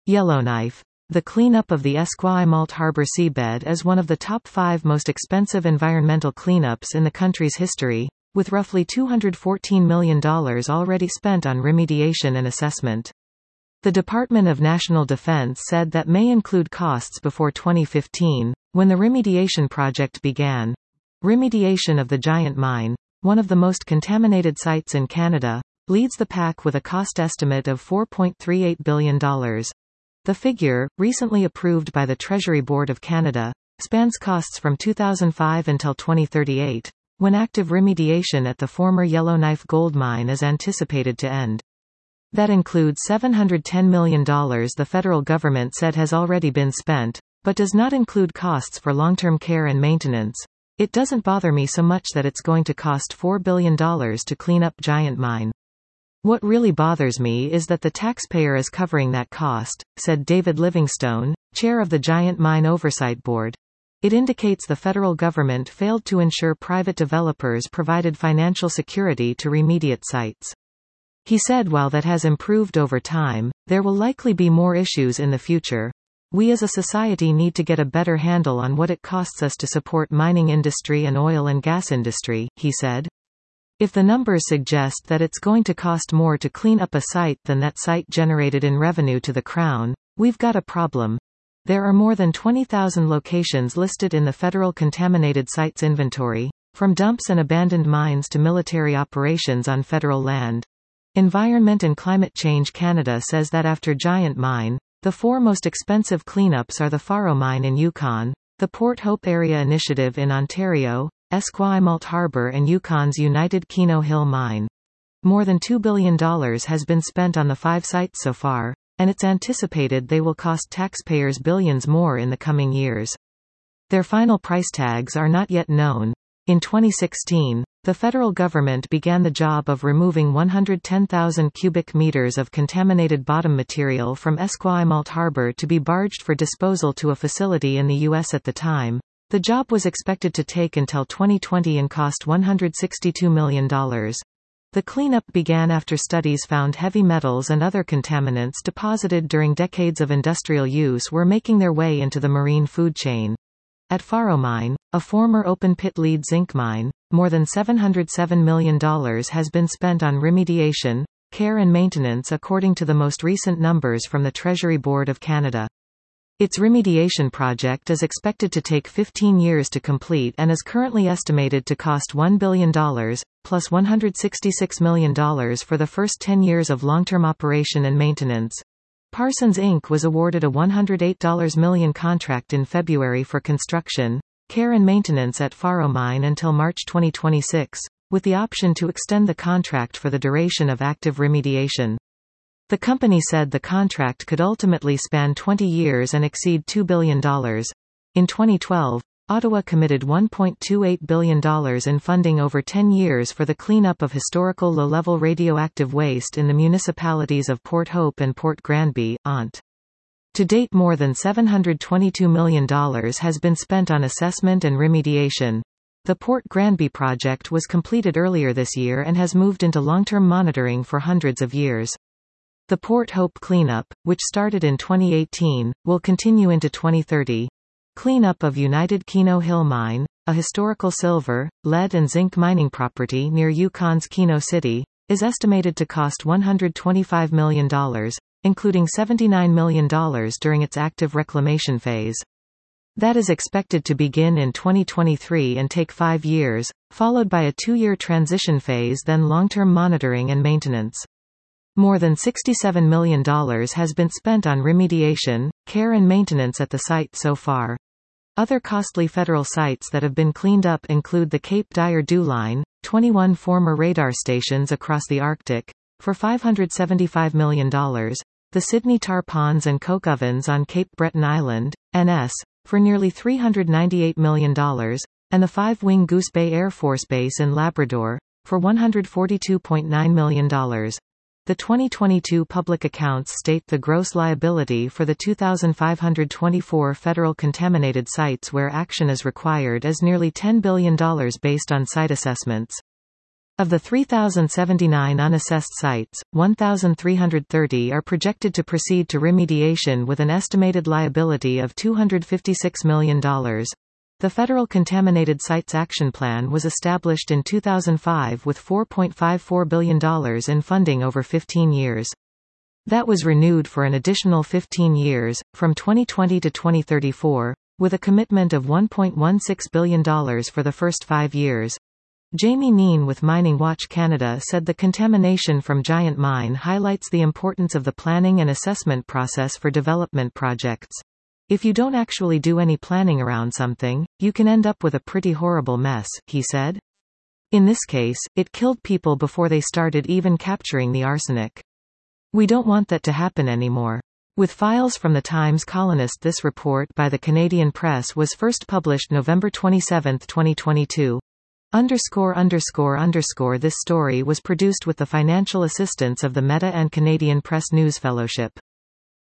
Yellowknife. The cleanup of the Esquimalt Harbor seabed is one of the top 5 most expensive environmental cleanups in the country's history, with roughly $214 million already spent on remediation and assessment. The Department of National Defense said that may include costs before 2015, when the remediation project began. Remediation of the Giant Mine, one of the most contaminated sites in Canada, leads the pack with a cost estimate of $4.38 billion. The figure, recently approved by the Treasury Board of Canada, spans costs from 2005 until 2038, when active remediation at the former Yellowknife gold mine is anticipated to end. That includes $710 million the federal government said has already been spent, but does not include costs for long-term care and maintenance. It doesn't bother me so much that it's going to cost $4 billion to clean up Giant Mine. What really bothers me is that the taxpayer is covering that cost, said David Livingstone, chair of the Giant Mine Oversight Board. It indicates the federal government failed to ensure private developers provided financial security to remediate sites. He said while that has improved over time, there will likely be more issues in the future. We as a society need to get a better handle on what it costs us to support mining industry and oil and gas industry, he said. If the numbers suggest that it's going to cost more to clean up a site than that site generated in revenue to the Crown, we've got a problem. There are more than 20,000 locations listed in the federal contaminated sites inventory, from dumps and abandoned mines to military operations on federal land. Environment and Climate Change Canada says that after Giant Mine, the 4 most expensive cleanups are the Faro Mine in Yukon, the Port Hope Area Initiative in Ontario, Esquimalt Harbor and Yukon's United Keno Hill Mine. More than $2 billion has been spent on the 5 sites so far, and it's anticipated they will cost taxpayers billions more in the coming years. Their final price tags are not yet known. In 2016, the federal government began the job of removing 110,000 cubic meters of contaminated bottom material from Esquimalt Harbor to be barged for disposal to a facility in the U.S. at the time. The job was expected to take until 2020 and cost $162 million. The cleanup began after studies found heavy metals and other contaminants deposited during decades of industrial use were making their way into the marine food chain. At Faro Mine, a former open-pit lead zinc mine, more than $707 million has been spent on remediation, care and maintenance according to the most recent numbers from the Treasury Board of Canada. Its remediation project is expected to take 15 years to complete and is currently estimated to cost $1 billion, plus $166 million for the first 10 years of long-term operation and maintenance. Parsons Inc. was awarded a $108 million contract in February for construction, care and maintenance at Faro Mine until March 2026, with the option to extend the contract for the duration of active remediation. The company said the contract could ultimately span 20 years and exceed $2 billion. In 2012, Ottawa committed $1.28 billion in funding over 10 years for the cleanup of historical low-level radioactive waste in the municipalities of Port Hope and Port Granby, Ont. To date, more than $722 million has been spent on assessment and remediation. The Port Granby project was completed earlier this year and has moved into long-term monitoring for hundreds of years. The Port Hope cleanup, which started in 2018, will continue into 2030. Cleanup of United Keno Hill Mine, a historical silver, lead and zinc mining property near Yukon's Keno City, is estimated to cost $125 million, including $79 million during its active reclamation phase. That is expected to begin in 2023 and take 5 years, followed by a 2-year transition phase, then long-term monitoring and maintenance. More than $67 million has been spent on remediation, care and maintenance at the site so far. Other costly federal sites that have been cleaned up include the Cape Dyer Dew Line, 21 former radar stations across the Arctic, for $575 million, the Sydney Tar Ponds and coke ovens on Cape Breton Island, NS, for nearly $398 million, and the 5-wing Goose Bay Air Force Base in Labrador, for $142.9 million. The 2022 public accounts state the gross liability for the 2,524 federal contaminated sites where action is required is nearly $10 billion based on site assessments. Of the 3,079 unassessed sites, 1,330 are projected to proceed to remediation with an estimated liability of $256 million. The Federal Contaminated Sites Action Plan was established in 2005 with $4.54 billion in funding over 15 years. That was renewed for an additional 15 years, from 2020 to 2034, with a commitment of $1.16 billion for the first 5 years. Jamie Neen with Mining Watch Canada said the contamination from Giant Mine highlights the importance of the planning and assessment process for development projects. If you don't actually do any planning around something, you can end up with a pretty horrible mess, he said. In this case, it killed people before they started even capturing the arsenic. We don't want that to happen anymore. With files from the Times Colonist, this report by the Canadian Press was first published November 27, 2022. This story was produced with the financial assistance of the Meta and Canadian Press News Fellowship.